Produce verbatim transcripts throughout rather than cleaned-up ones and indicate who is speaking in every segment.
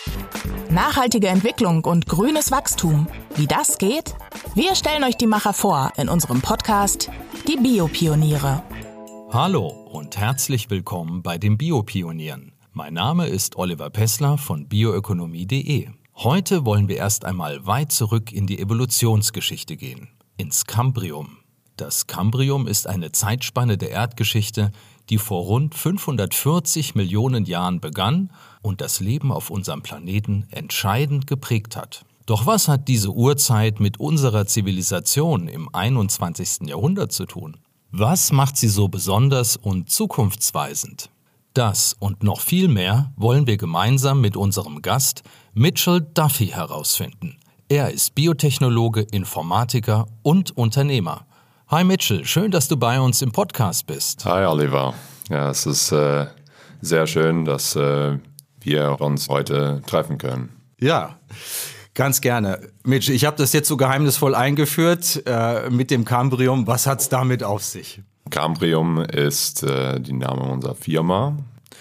Speaker 1: Nachhaltige Entwicklung und grünes Wachstum. Wie das geht? Wir stellen euch die Macher vor in unserem Podcast Die Biopioniere.
Speaker 2: Hallo und herzlich willkommen bei den Biopionieren. Mein Name ist Oliver Pessler von bioökonomie punkt de. Heute wollen wir erst einmal weit zurück in die Evolutionsgeschichte gehen, ins Kambrium. Das Kambrium ist eine Zeitspanne der Erdgeschichte, die vor rund fünfhundertvierzig Millionen Jahren begann und das Leben auf unserem Planeten entscheidend geprägt hat. Doch was hat diese Urzeit mit unserer Zivilisation im einundzwanzigsten Jahrhundert zu tun? Was macht sie so besonders und zukunftsweisend? Das und noch viel mehr wollen wir gemeinsam mit unserem Gast Mitchell Duffy herausfinden. Er ist Biotechnologe, Informatiker und Unternehmer. Hi Mitchell, schön, dass du bei uns im Podcast bist.
Speaker 3: Hi Oliver. Ja, es ist äh, sehr schön, dass äh, wir uns heute treffen können.
Speaker 4: Ja, ganz gerne. Mitch, ich habe das jetzt so geheimnisvoll eingeführt äh, mit dem Kambrium. Was hat's damit auf sich?
Speaker 3: Kambrium ist äh, die Name unserer Firma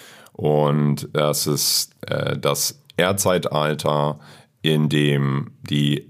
Speaker 3: und das ist äh, das Erdzeitalter, in dem die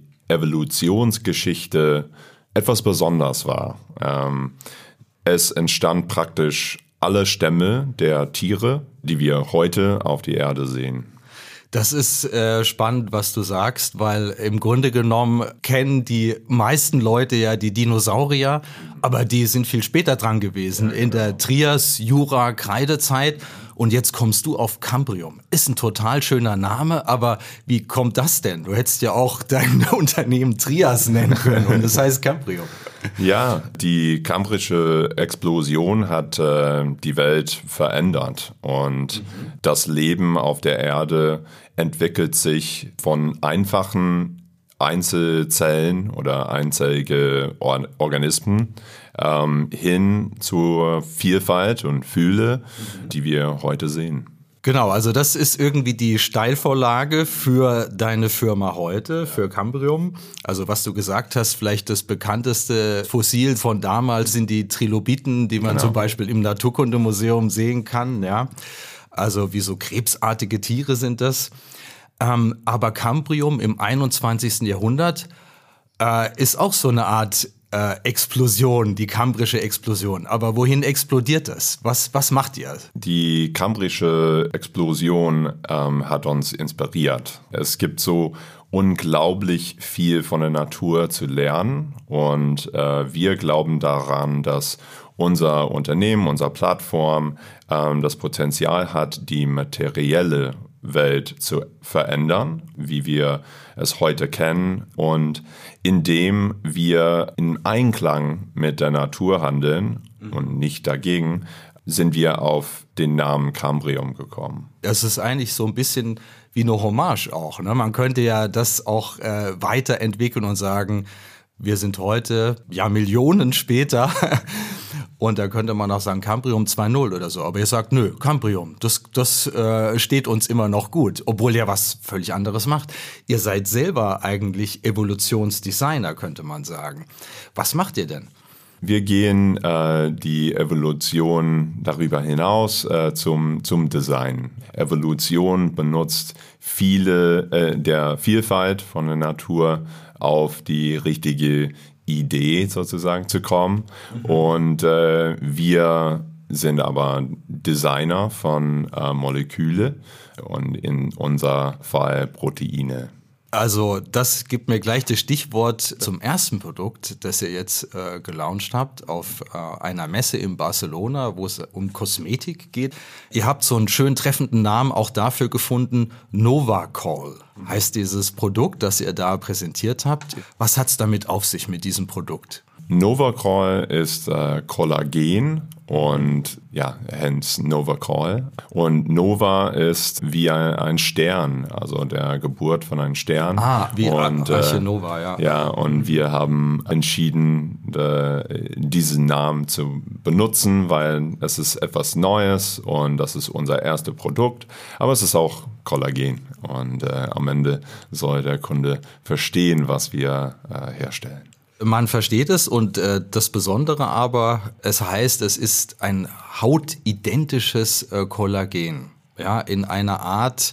Speaker 3: Evolutionsgeschichte etwas besonders war. Ähm, es entstand praktisch alle Stämme der Tiere, die wir heute auf die Erde sehen.
Speaker 4: Das ist äh, spannend, was du sagst, weil im Grunde genommen kennen die meisten Leute ja die Dinosaurier, aber die sind viel später dran gewesen, in der Trias, Jura, Kreidezeit. Und jetzt kommst du auf Kambrium. Ist ein total schöner Name, aber wie kommt das denn? Du hättest ja auch dein Unternehmen Trias nennen können und das heißt Kambrium.
Speaker 3: Ja, die kambrische Explosion hat äh, die Welt verändert und mhm. das Leben auf der Erde entwickelt sich von einfachen Einzelzellen oder einzellige Or- Organismen ähm, hin zur Vielfalt und Fülle, mhm. die wir heute sehen.
Speaker 4: Genau, also das ist irgendwie die Steilvorlage für deine Firma heute, für Kambrium. Also was du gesagt hast, vielleicht das bekannteste Fossil von damals sind die Trilobiten, die man genau. zum Beispiel im Naturkundemuseum sehen kann. Ja, also wie so krebsartige Tiere sind das. Ähm, aber Kambrium im einundzwanzigsten Jahrhundert äh, ist auch so eine Art Äh, Explosion, die kambrische Explosion. Aber wohin explodiert das? Was, was macht ihr?
Speaker 3: Die kambrische Explosion ähm, hat uns inspiriert. Es gibt so unglaublich viel von der Natur zu lernen und äh, wir glauben daran, dass unser Unternehmen, unsere Plattform ähm, das Potenzial hat, die materielle Welt zu verändern, wie wir es heute kennen. Und indem wir in Einklang mit der Natur handeln mhm. und nicht dagegen, sind wir auf den Namen Kambrium gekommen.
Speaker 4: Das ist eigentlich so ein bisschen wie eine Hommage auch. Ne? Man könnte ja das auch äh, weiterentwickeln und sagen, wir sind heute, ja Millionen später, und da könnte man auch sagen Kambrium zwei Punkt null oder so. Aber ihr sagt, nö, Kambrium, das, das äh, steht uns immer noch gut, obwohl ihr was völlig anderes macht. Ihr seid selber eigentlich Evolutionsdesigner, könnte man sagen. Was macht ihr denn?
Speaker 3: Wir gehen äh, die Evolution darüber hinaus äh, zum, zum Design. Evolution benutzt viele äh, der Vielfalt von der Natur auf die richtige Idee sozusagen zu kommen. Mhm. Und äh, wir sind aber Designer von äh, Moleküle und in unser Fall Proteine.
Speaker 4: Also das gibt mir gleich das Stichwort zum ersten Produkt, das ihr jetzt äh, gelauncht habt auf äh, einer Messe in Barcelona, wo es um Kosmetik geht. Ihr habt so einen schön treffenden Namen auch dafür gefunden, NovaCall heißt dieses Produkt, das ihr da präsentiert habt. Was hat's damit auf sich mit diesem Produkt?
Speaker 3: NovaCall ist äh, Kollagen und ja, hence NovaCall. Und Nova ist wie ein, ein Stern, also der Geburt von einem Stern.
Speaker 4: Ah, wie
Speaker 3: und,
Speaker 4: Arche Nova, ja.
Speaker 3: Äh, ja, und wir haben entschieden, äh, diesen Namen zu benutzen, weil es ist etwas Neues und das ist unser erstes Produkt. Aber es ist auch Kollagen und äh, am Ende soll der Kunde verstehen, was wir äh, herstellen.
Speaker 4: Man versteht es und äh, das Besondere aber, es heißt, es ist ein hautidentisches äh, Kollagen, ja, in einer Art,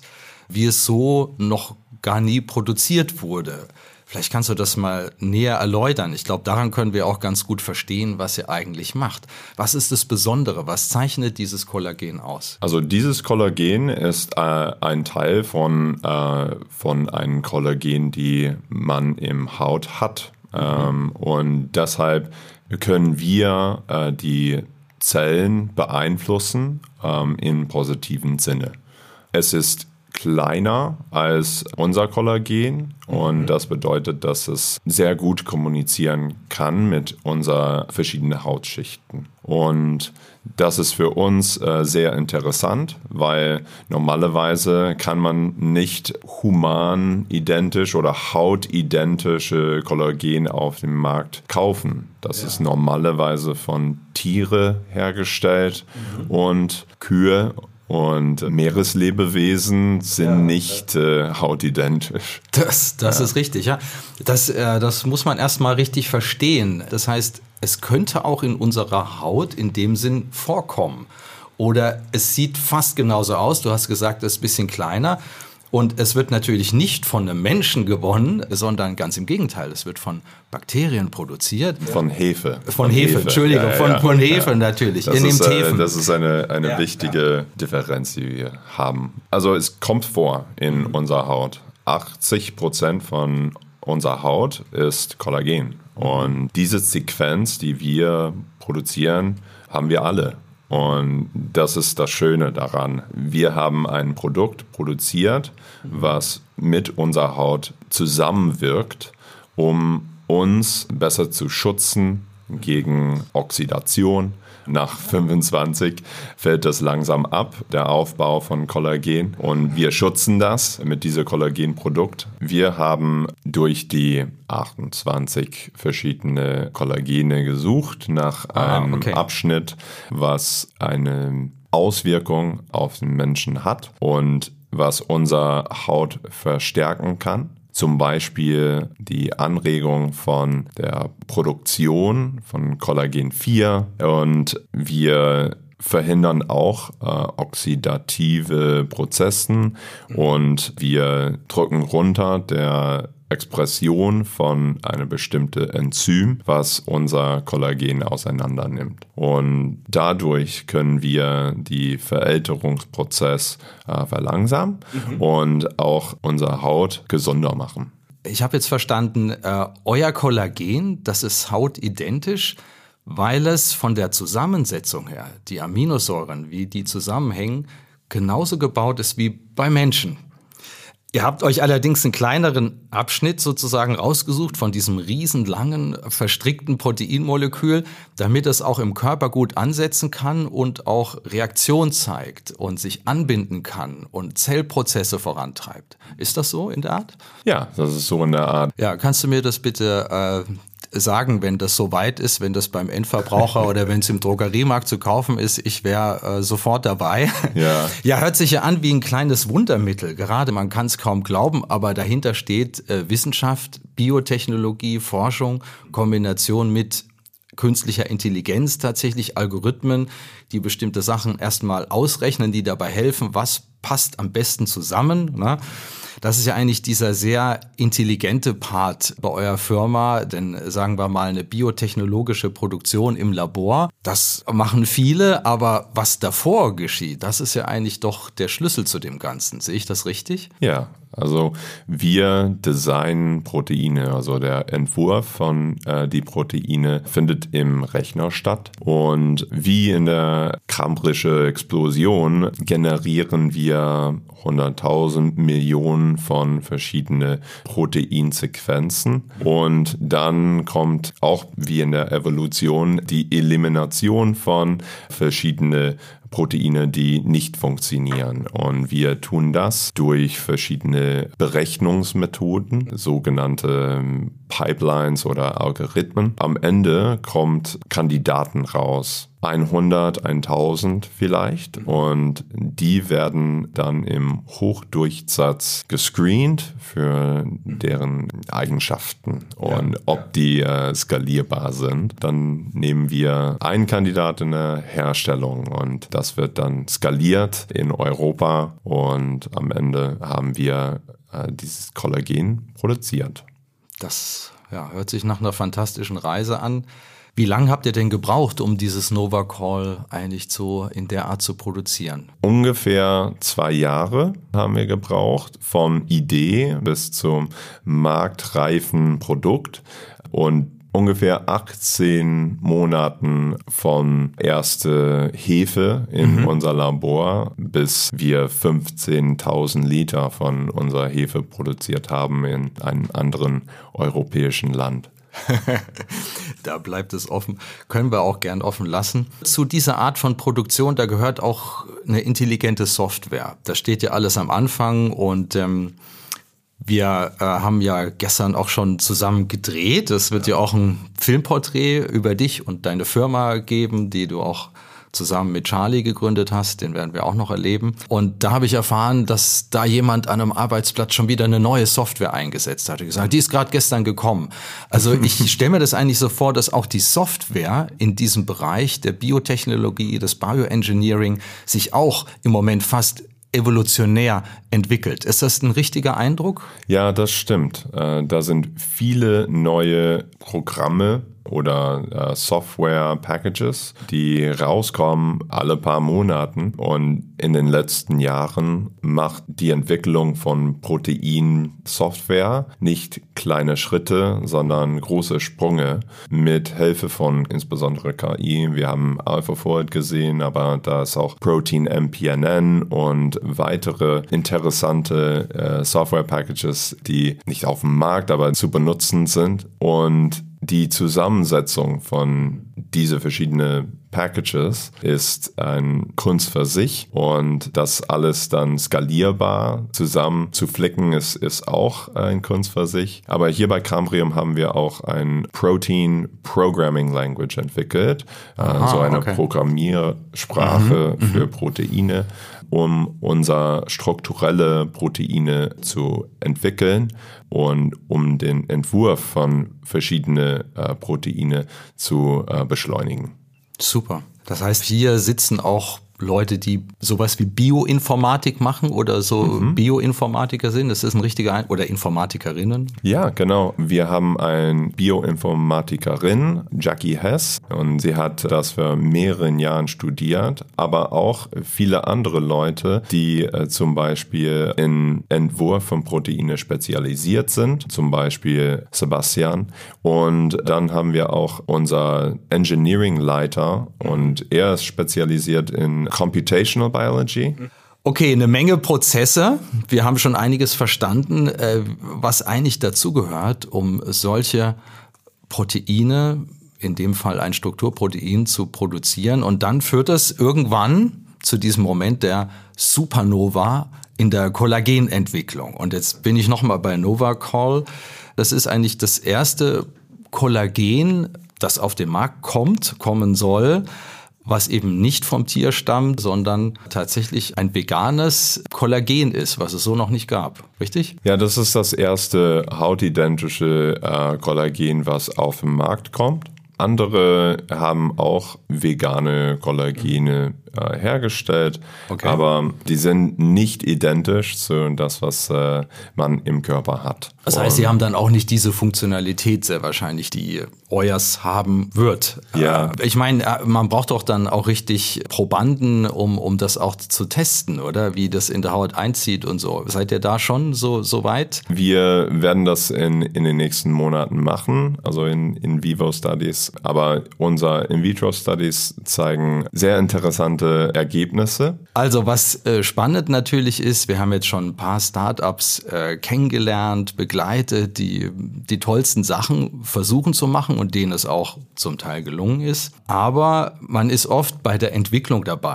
Speaker 4: wie es so noch gar nie produziert wurde. Vielleicht kannst du das mal näher erläutern. Ich glaube, daran können wir auch ganz gut verstehen, was ihr eigentlich macht. Was ist das Besondere? Was zeichnet dieses Kollagen aus?
Speaker 3: Also dieses Kollagen ist äh, ein Teil von, äh, von einem Kollagen, die man im Haut hat. Mhm. Ähm, und deshalb können wir äh, die Zellen beeinflussen ähm, im positiven Sinne. Es ist kleiner als unser Kollagen und das bedeutet, dass es sehr gut kommunizieren kann mit unseren verschiedenen Hautschichten. Und das ist für uns äh, sehr interessant, weil normalerweise kann man nicht human identisch oder hautidentische Kollagen auf dem Markt kaufen. Das ja. ist normalerweise von Tiere hergestellt mhm. und Kühe und Meereslebewesen sind ja, nicht äh, hautidentisch.
Speaker 4: Das, das
Speaker 3: ja.
Speaker 4: ist richtig, ja. Das, äh, das muss man erstmal richtig verstehen. Das heißt, es könnte auch in unserer Haut in dem Sinn vorkommen. Oder es sieht fast genauso aus. Du hast gesagt, es ist ein bisschen kleiner. Und es wird natürlich nicht von einem Menschen gewonnen, sondern ganz im Gegenteil. Es wird von Bakterien produziert.
Speaker 3: Von Hefe.
Speaker 4: Von, von Hefe, Hefe, Entschuldigung, ja, ja, von, von Hefe ja. natürlich.
Speaker 3: Das,
Speaker 4: Ihr
Speaker 3: ist,
Speaker 4: nehmt Hefen.
Speaker 3: Das ist eine, eine
Speaker 4: ja,
Speaker 3: wichtige
Speaker 4: ja.
Speaker 3: Differenz, die wir haben. Also es kommt vor in mhm. unserer Haut. achtzig Prozent von unserer Haut ist Kollagen. Und diese Sequenz, die wir produzieren, haben wir alle. Und das ist das Schöne daran. Wir haben ein Produkt produziert, was mit unserer Haut zusammenwirkt, um uns besser zu schützen gegen Oxidation. Nach fünfundzwanzig fällt das langsam ab, der Aufbau von Kollagen. Und wir schützen das mit diesem Kollagenprodukt. Wir haben durch die achtundzwanzig verschiedene Kollagene gesucht nach einem ah, okay. Abschnitt, was eine Auswirkung auf den Menschen hat und was unsere Haut verstärken kann. Zum Beispiel die Anregung von der Produktion von Kollagen vier und wir verhindern auch äh, oxidative Prozesse und wir drücken runter der Expression von einem bestimmten Enzym, was unser Kollagen auseinander nimmt. Und dadurch können wir die Verälterungsprozess äh, verlangsamen mhm. und auch unsere Haut gesünder machen.
Speaker 4: Ich habe jetzt verstanden, äh, euer Kollagen, das ist hautidentisch, weil es von der Zusammensetzung her, die Aminosäuren, wie die zusammenhängen, genauso gebaut ist wie bei Menschen. Ihr habt euch allerdings einen kleineren Abschnitt sozusagen rausgesucht von diesem riesenlangen, verstrickten Proteinmolekül, damit es auch im Körper gut ansetzen kann und auch Reaktion zeigt und sich anbinden kann und Zellprozesse vorantreibt. Ist das so in der Art?
Speaker 3: Ja, das ist so in der Art.
Speaker 4: Ja, kannst du mir das bitte äh, sagen, wenn das so weit ist, wenn das beim Endverbraucher oder wenn es im Drogeriemarkt zu kaufen ist, ich wäre äh, sofort dabei.
Speaker 3: Ja.
Speaker 4: Ja, hört sich ja an wie ein kleines Wundermittel. Gerade man kann es kaum glauben, aber dahinter steht äh, Wissenschaft, Biotechnologie, Forschung, Kombination mit künstlicher Intelligenz, tatsächlich Algorithmen, die bestimmte Sachen erstmal ausrechnen, die dabei helfen, was passt am besten zusammen, ne? Das ist ja eigentlich dieser sehr intelligente Part bei eurer Firma, denn sagen wir mal eine biotechnologische Produktion im Labor, das machen viele, aber was davor geschieht, das ist ja eigentlich doch der Schlüssel zu dem Ganzen. Sehe ich das richtig?
Speaker 3: Ja, also wir designen Proteine, also der Entwurf von äh, die Proteine findet im Rechner statt und wie in der Cambrischen Explosion generieren wir hunderttausend Millionen von verschiedenen Proteinsequenzen und dann kommt auch wie in der Evolution die Elimination von verschiedenen Proteine, die nicht funktionieren. Und wir tun das durch verschiedene Berechnungsmethoden, sogenannte Pipelines oder Algorithmen. Am Ende kommt Kandidaten raus. hundert, tausend vielleicht. Und die werden dann im Hochdurchsatz gescreent für deren Eigenschaften und ja, ob die äh, skalierbar sind. Dann nehmen wir einen Kandidat in der Herstellung und das wird dann skaliert in Europa und am Ende haben wir äh, dieses Kollagen produziert.
Speaker 4: Das ja, hört sich nach einer fantastischen Reise an. Wie lange habt ihr denn gebraucht, um dieses NovaCall eigentlich so in der Art zu produzieren?
Speaker 3: Ungefähr zwei Jahre haben wir gebraucht, von Idee bis zum marktreifen Produkt und ungefähr achtzehn Monaten von erste Hefe in mhm. unser Labor, bis wir fünfzehntausend Liter von unserer Hefe produziert haben in einem anderen europäischen Land.
Speaker 4: Da bleibt es offen. Können wir auch gern offen lassen. Zu dieser Art von Produktion, da gehört auch eine intelligente Software. Da steht ja alles am Anfang und ähm, wir äh, haben ja gestern auch schon zusammen gedreht. Es wird ja auch ein Filmporträt über dich und deine Firma geben, die du auch zusammen mit Charlie gegründet hast. Den werden wir auch noch erleben. Und da habe ich erfahren, dass da jemand an einem Arbeitsplatz schon wieder eine neue Software eingesetzt hat. Ich gesagt, die ist gerade gestern gekommen. Also ich stelle mir das eigentlich so vor, dass auch die Software in diesem Bereich der Biotechnologie, des Bioengineering sich auch im Moment fast evolutionär entwickelt. Ist das ein richtiger Eindruck?
Speaker 3: Ja, das stimmt. Da sind viele neue Programme oder äh, Software-Packages, die rauskommen alle paar Monaten. Und in den letzten Jahren macht die Entwicklung von Protein-Software nicht kleine Schritte, sondern große Sprünge mit Hilfe von insbesondere K I. Wir haben AlphaFold gesehen, aber da ist auch Protein M P N N und weitere interessante äh, Software-Packages, die nicht auf dem Markt, aber zu benutzen sind. Und die Zusammensetzung von diese verschiedenen Packages ist ein Kunst für sich und das alles dann skalierbar zusammen zu flicken ist, ist auch ein Kunst für sich. Aber hier bei Cambrium haben wir auch ein Protein Programming Language entwickelt, Aha, so eine okay. Programmiersprache mhm, für Proteine, um unser strukturelle Proteine zu entwickeln und um den Entwurf von verschiedenen äh, Proteine zu äh, beschleunigen.
Speaker 4: Super. Das heißt, hier sitzen auch Leute, die sowas wie Bioinformatik machen oder so mhm. Bioinformatiker sind. Das ist ein richtiger Ein- oder Informatikerinnen.
Speaker 3: Ja, genau. Wir haben eine Bioinformatikerin, Jackie Hess, und sie hat das für mehreren Jahren studiert, aber auch viele andere Leute, die äh, zum Beispiel in Entwurf von Proteine spezialisiert sind, zum Beispiel Sebastian. Und dann haben wir auch unser Engineering-Leiter und er ist spezialisiert in Computational Biology.
Speaker 4: Okay, eine Menge Prozesse. Wir haben schon einiges verstanden, was eigentlich dazugehört, um solche Proteine, in dem Fall ein Strukturprotein, zu produzieren. Und dann führt es irgendwann zu diesem Moment der Supernova in der Kollagenentwicklung. Und jetzt bin ich nochmal bei NovaCall. Das ist eigentlich das erste Kollagen, das auf den Markt kommt, kommen soll, was eben nicht vom Tier stammt, sondern tatsächlich ein veganes Kollagen ist, was es so noch nicht gab. Richtig?
Speaker 3: Ja, das ist das erste hautidentische äh, Kollagen, was auf den Markt kommt. Andere haben auch vegane Kollagene äh, hergestellt, okay. aber die sind nicht identisch zu das, was äh, man im Körper hat.
Speaker 4: Das heißt, sie haben dann auch nicht diese Funktionalität sehr wahrscheinlich, die euers haben wird.
Speaker 3: Ja.
Speaker 4: Äh, ich meine, man braucht doch dann auch richtig Probanden, um, um das auch zu testen, oder? Wie das in der Haut einzieht und so. Seid ihr da schon so, so weit?
Speaker 3: Wir werden das in, in den nächsten Monaten machen, also in, in vivo Studies. Aber unsere In-vitro-Studies zeigen sehr interessante Ergebnisse.
Speaker 4: Also was äh, spannend natürlich ist, wir haben jetzt schon ein paar Startups äh, kennengelernt, begleitet, die die tollsten Sachen versuchen zu machen und denen es auch zum Teil gelungen ist. Aber man ist oft bei der Entwicklung dabei.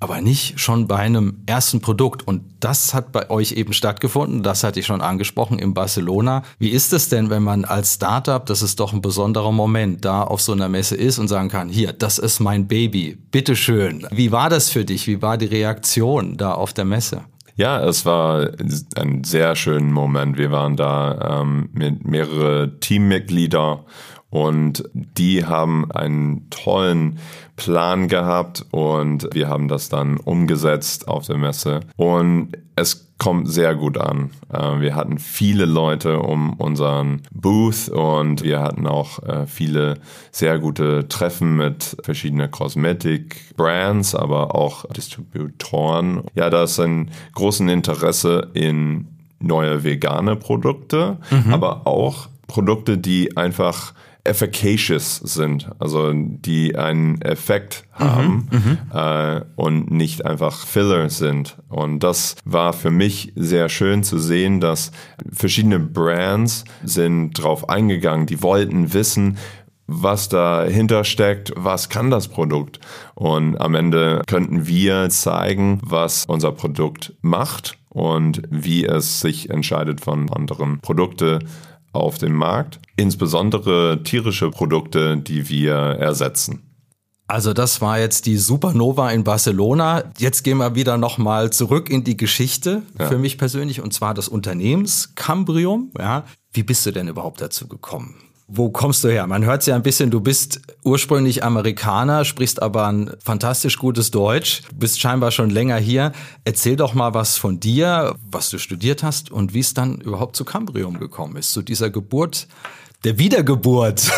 Speaker 4: aber nicht schon bei einem ersten Produkt. Und das hat bei euch eben stattgefunden, das hatte ich schon angesprochen, in Barcelona. Wie ist es denn, wenn man als Startup, das ist doch ein besonderer Moment, da auf so einer Messe ist und sagen kann, hier, das ist mein Baby, bitteschön. Wie war das für dich? Wie war die Reaktion da auf der Messe?
Speaker 3: Ja, es war ein sehr schöner Moment. Wir waren da ähm, mit mehreren Teammitgliedern und die haben einen tollen Plan gehabt und wir haben das dann umgesetzt auf der Messe und es kommt sehr gut an. Wir hatten viele Leute um unseren Booth und wir hatten auch viele sehr gute Treffen mit verschiedenen Kosmetik-Brands, aber auch Distributoren. Ja, da ist ein großes Interesse in neue vegane Produkte, mhm. aber auch Produkte, die einfach efficacious sind, also die einen Effekt haben mhm, äh, und nicht einfach Filler sind. Und das war für mich sehr schön zu sehen, dass verschiedene Brands sind drauf eingegangen, die wollten wissen, was dahinter steckt, was kann das Produkt. Und am Ende könnten wir zeigen, was unser Produkt macht und wie es sich entscheidet von anderen Produkten auf dem Markt, insbesondere tierische Produkte, die wir ersetzen.
Speaker 4: Also das war jetzt die Supernova in Barcelona. Jetzt gehen wir wieder nochmal zurück in die Geschichte ja. für mich persönlich, und zwar des Unternehmens Cambrium. Ja. Wie bist du denn überhaupt dazu gekommen? Wo kommst du her? Man hört es ja ein bisschen, du bist ursprünglich Amerikaner, sprichst aber ein fantastisch gutes Deutsch, du bist scheinbar schon länger hier. Erzähl doch mal was von dir, was du studiert hast und wie es dann überhaupt zu Cambrium gekommen ist, zu dieser Geburt, der Wiedergeburt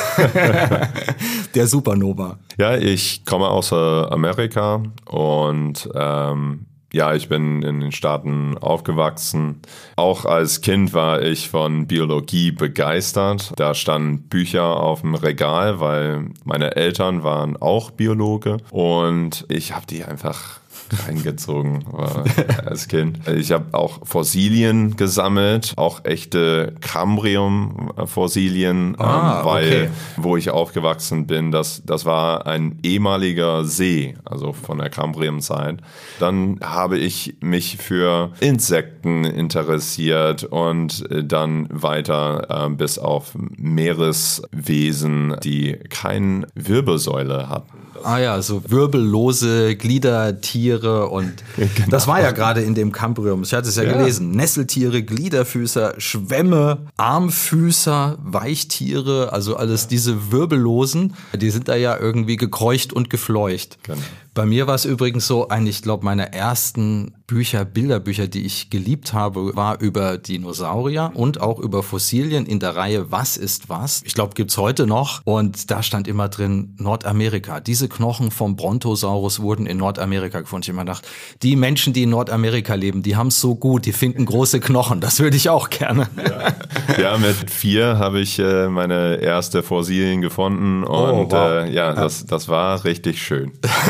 Speaker 4: der Supernova.
Speaker 3: Ja, ich komme aus Amerika und ähm ja, ich bin in den Staaten aufgewachsen. Auch als Kind war ich von Biologie begeistert. Da standen Bücher auf dem Regal, weil meine Eltern waren auch Biologe. Und ich habe die einfach reingezogen als Kind. Ich habe auch Fossilien gesammelt, auch echte Cambrium-Fossilien,
Speaker 4: ah,
Speaker 3: ähm, weil
Speaker 4: okay.
Speaker 3: wo ich aufgewachsen bin, das, das war ein ehemaliger See, also von der Cambrium-Zeit. Dann habe ich mich für Insekten interessiert und dann weiter äh, bis auf Meereswesen, die keine Wirbelsäule hatten.
Speaker 4: Ah ja, so wirbellose Gliedertiere und genau. Das war ja gerade in dem Cambrium, ich hatte es ja, ja gelesen, Nesseltiere, Gliederfüßer, Schwämme, Armfüßer, Weichtiere, also alles diese Wirbellosen, die sind da ja irgendwie gekreucht und gefleucht. Genau. Bei mir war es übrigens so, ein, ich glaube, meine ersten Bücher, Bilderbücher, die ich geliebt habe, war über Dinosaurier und auch über Fossilien in der Reihe Was ist was? Ich glaube, gibt's heute noch. Und da stand immer drin Nordamerika. Diese Knochen vom Brontosaurus wurden in Nordamerika gefunden. Ich habe immer gedacht, die Menschen, die in Nordamerika leben, die haben es so gut, die finden große Knochen. Das würde ich auch gerne.
Speaker 3: Ja, ja, mit vier habe ich äh, meine erste Fossilien gefunden und oh, wow. äh, ja, das, das war richtig schön.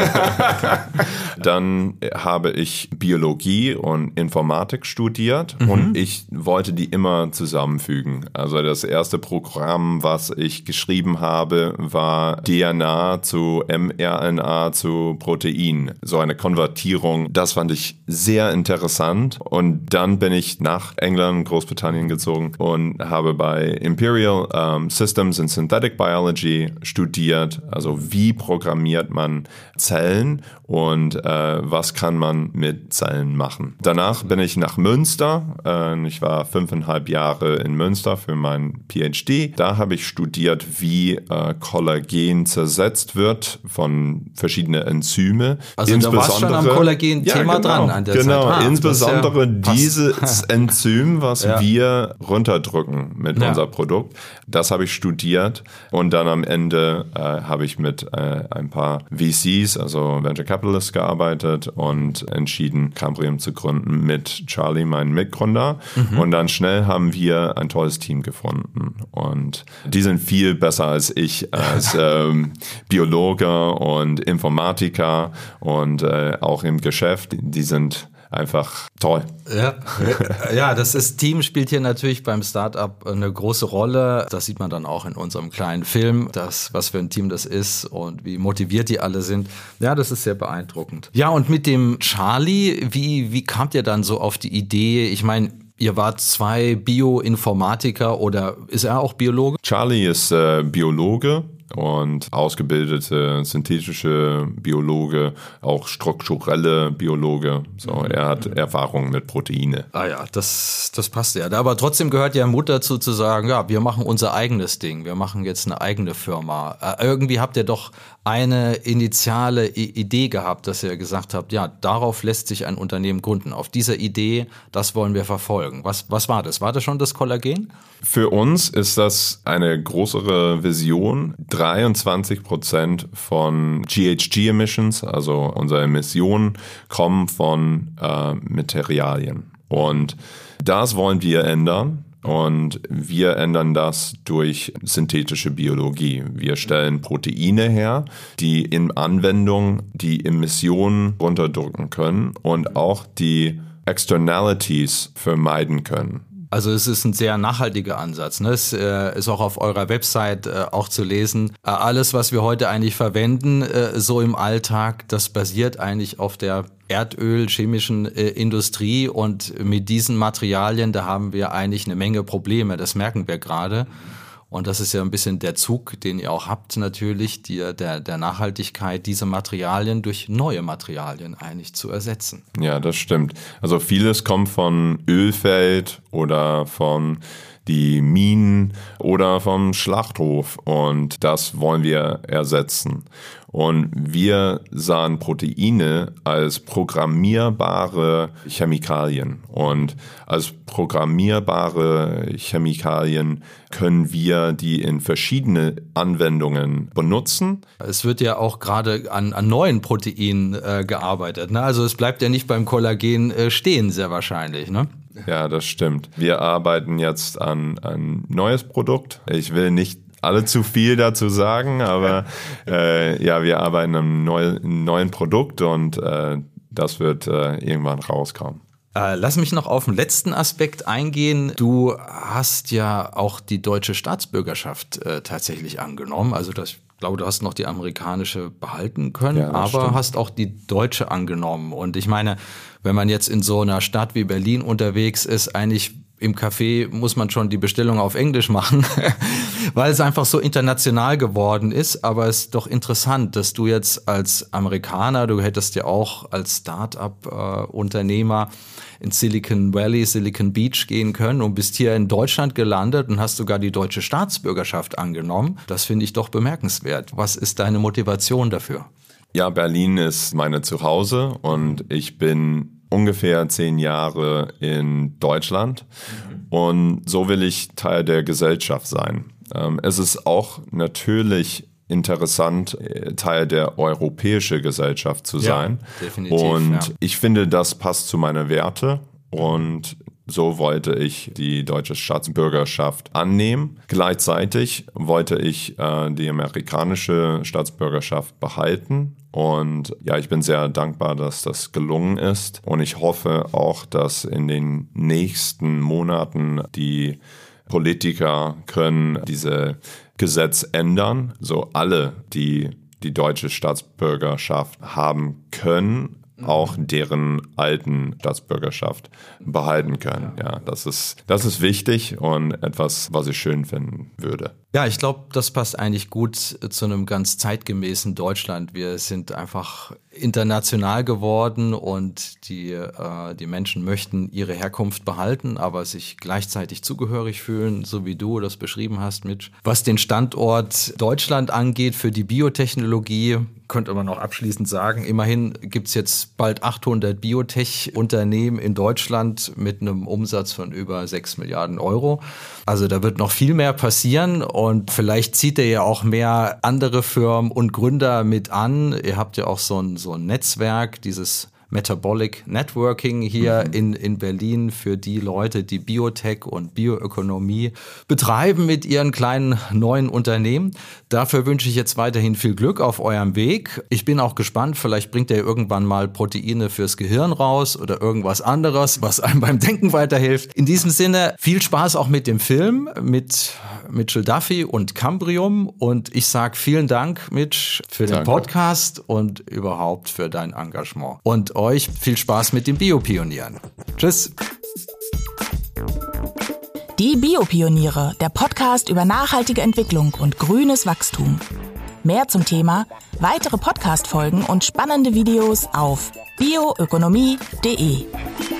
Speaker 3: Dann habe ich Biologie und Informatik studiert mhm. und ich wollte die immer zusammenfügen. Also das erste Programm, was ich geschrieben habe, war D N A zu mRNA zu Protein. So eine Konvertierung. Das fand ich sehr interessant. Und dann bin ich nach England, Großbritannien gezogen und habe bei Imperial um, Systems and Synthetic Biology studiert. Also wie programmiert man Zellen und äh, was kann man mit Zellen machen. Danach bin ich nach Münster. Äh, ich war fünfeinhalb Jahre in Münster für meinen P H D. Da habe ich studiert, wie äh, Kollagen zersetzt wird von verschiedenen Enzyme.
Speaker 4: Also du warst schon am Kollagen-Thema ja, genau, dran an der
Speaker 3: genau,
Speaker 4: Zeit.
Speaker 3: Genau, ah, insbesondere ja dieses Enzym, was ja. wir runterdrücken mit ja. unserem Produkt. Das habe ich studiert und dann am Ende äh, habe ich mit äh, ein paar V Cs, also Venture Capitalists, gearbeitet und entschieden, Cambrium zu gründen mit Charlie, meinem Mitgründer. Mhm. Und dann schnell haben wir ein tolles Team gefunden. Und die sind viel besser als ich als ähm, Biologe und Informatiker und äh, auch im Geschäft. Die sind einfach toll.
Speaker 4: Ja, ja, das ist, Team spielt hier natürlich beim Startup eine große Rolle. Das sieht man dann auch in unserem kleinen Film, das, was für ein Team das ist und wie motiviert die alle sind. Ja, das ist sehr beeindruckend. Ja, und mit dem Charlie, wie, wie kamt ihr dann so auf die Idee? Ich meine, ihr wart zwei Bioinformatiker oder ist er auch Biologe?
Speaker 3: Charlie ist äh, Biologe und ausgebildete synthetische Biologe, auch strukturelle Biologe. So, er hat Erfahrung mit Proteine.
Speaker 4: Ah ja, das, das passt ja. Aber trotzdem gehört ja Mut dazu zu sagen, ja, wir machen unser eigenes Ding. Wir machen jetzt eine eigene Firma. Äh, irgendwie habt ihr doch eine initiale I- Idee gehabt, dass ihr gesagt habt, ja, darauf lässt sich ein Unternehmen gründen. Auf dieser Idee, das wollen wir verfolgen. Was, was war das? War das schon das Kollagen?
Speaker 3: Für uns ist das eine größere Vision. dreiundzwanzig Prozent von G H G-Emissions, also unsere Emissionen, kommen von äh, Materialien. Und das wollen wir ändern. Und wir ändern das durch synthetische Biologie. Wir stellen Proteine her, die in Anwendung die Emissionen runterdrücken können und auch die Externalities vermeiden können.
Speaker 4: Also es ist ein sehr nachhaltiger Ansatz. Ne? Es äh, ist auch auf eurer Website äh, auch zu lesen. Äh, alles, was wir heute eigentlich verwenden, äh, so im Alltag, das basiert eigentlich auf der Erdöl, chemischen äh, Industrie. Und mit diesen Materialien, da haben wir eigentlich eine Menge Probleme. Das merken wir gerade. Und das ist ja ein bisschen der Zug, den ihr auch habt natürlich, die, der, der Nachhaltigkeit, diese Materialien durch neue Materialien eigentlich zu ersetzen.
Speaker 3: Ja, das stimmt. Also vieles kommt von Ölfeld oder von die Minen oder vom Schlachthof und das wollen wir ersetzen. Und wir sahen Proteine als programmierbare Chemikalien. Und als programmierbare Chemikalien können wir die in verschiedene Anwendungen benutzen.
Speaker 4: Es wird ja auch gerade an, an neuen Proteinen äh, gearbeitet. Ne? Also es bleibt ja nicht beim Kollagen äh, stehen, sehr wahrscheinlich. Ne?
Speaker 3: Ja, das stimmt. Wir arbeiten jetzt an ein neues Produkt. Ich will nicht alle zu viel dazu sagen, aber äh, ja, wir arbeiten an einem neu, neuen Produkt und äh, das wird äh, irgendwann rauskommen.
Speaker 4: Äh, lass mich noch auf den letzten Aspekt eingehen. Du hast ja auch die deutsche Staatsbürgerschaft äh, tatsächlich angenommen. Also das, ich glaube, du hast noch die amerikanische behalten können,
Speaker 3: ja,
Speaker 4: aber
Speaker 3: stimmt.
Speaker 4: hast auch die deutsche angenommen. Und ich meine, wenn man jetzt in so einer Stadt wie Berlin unterwegs ist, eigentlich im Café muss man schon die Bestellung auf Englisch machen, weil es einfach so international geworden ist. Aber es ist doch interessant, dass du jetzt als Amerikaner, du hättest ja auch als Start-up-Unternehmer in Silicon Valley, Silicon Beach gehen können und bist hier in Deutschland gelandet und hast sogar die deutsche Staatsbürgerschaft angenommen. Das finde ich doch bemerkenswert. Was ist deine Motivation dafür?
Speaker 3: Ja, Berlin ist meine Zuhause und ich bin ungefähr zehn Jahre in Deutschland mhm. und so will ich Teil der Gesellschaft sein. Ähm, es ist auch natürlich interessant, Teil der europäischen Gesellschaft zu sein.
Speaker 4: Ja, definitiv,
Speaker 3: und
Speaker 4: ja.
Speaker 3: ich finde, das passt zu meinen Werten und so wollte ich die deutsche Staatsbürgerschaft annehmen. Gleichzeitig wollte ich äh, die amerikanische Staatsbürgerschaft behalten. Und ja, ich bin sehr dankbar, dass das gelungen ist. Und ich hoffe auch, dass in den nächsten Monaten die Politiker können diese Gesetz ändern, so alle, die die deutsche Staatsbürgerschaft haben können, auch deren alten Staatsbürgerschaft behalten können. Ja, das ist, das ist wichtig und etwas, was ich schön finden würde.
Speaker 4: Ja, ich glaube, das passt eigentlich gut zu einem ganz zeitgemäßen Deutschland. Wir sind einfach international geworden und die, äh, die Menschen möchten ihre Herkunft behalten, aber sich gleichzeitig zugehörig fühlen, so wie du das beschrieben hast, Mitch. Was den Standort Deutschland angeht für die Biotechnologie, könnte man auch abschließend sagen, immerhin gibt's jetzt bald achthundert Biotech-Unternehmen in Deutschland mit einem Umsatz von über sechs Milliarden Euro. Also da wird noch viel mehr passieren und vielleicht zieht ihr ja auch mehr andere Firmen und Gründer mit an. Ihr habt ja auch so ein, so ein Netzwerk, dieses Metabolic Networking hier mhm. in, in Berlin für die Leute, die Biotech und Bioökonomie betreiben mit ihren kleinen neuen Unternehmen. Dafür wünsche ich jetzt weiterhin viel Glück auf eurem Weg. Ich bin auch gespannt, vielleicht bringt ihr irgendwann mal Proteine fürs Gehirn raus oder irgendwas anderes, was einem beim Denken weiterhilft. In diesem Sinne, viel Spaß auch mit dem Film, mit Mitchell Duffy und Cambrium. Und ich sage vielen Dank, Mitch, für den Danke. Podcast und überhaupt für dein Engagement. Und euch viel Spaß mit den Biopionieren. Tschüss.
Speaker 1: Die Biopioniere, der Podcast über nachhaltige Entwicklung und grünes Wachstum. Mehr zum Thema, weitere Podcast-Folgen und spannende Videos auf bioökonomie punkt de.